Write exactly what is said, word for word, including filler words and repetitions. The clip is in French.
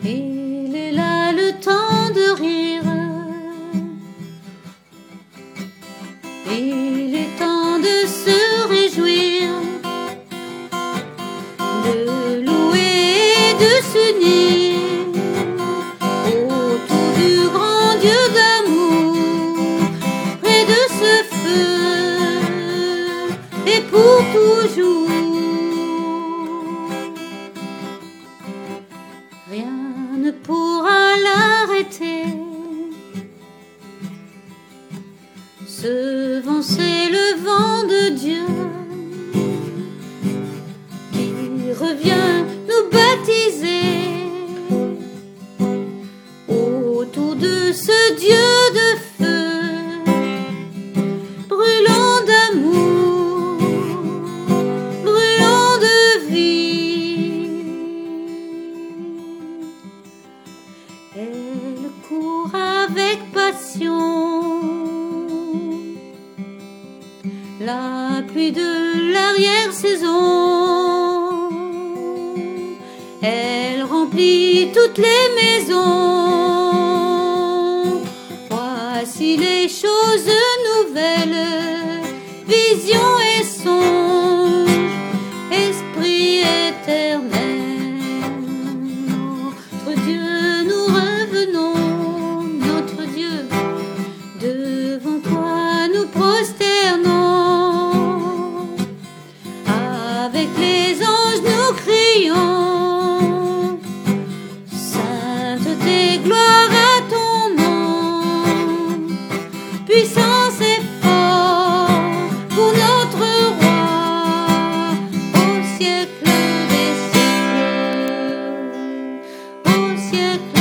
Il est là le temps de rire. Il est temps de se réjouir, de louer et de s'unir autour du grand Dieu d'amour, près de ce feu et pour toujours. Rien ne pourra l'arrêter. Ce vent, c'est le vent de Dieu qui revient nous baptiser autour de ce Dieu de feu, brûlant d'amour, brûlant de vie. Elle court avec passion la pluie de l'arrière-saison. Elle remplit toutes les maisons. Voici les choses nouvelles, visions et songes, esprit éternel. Notre Dieu, nous revenons, notre Dieu, devant toi nous prosternons. Avec les anges nous crions, sainteté, gloire à ton nom, puissance et force pour notre roi, au siècle des siècles, au siècle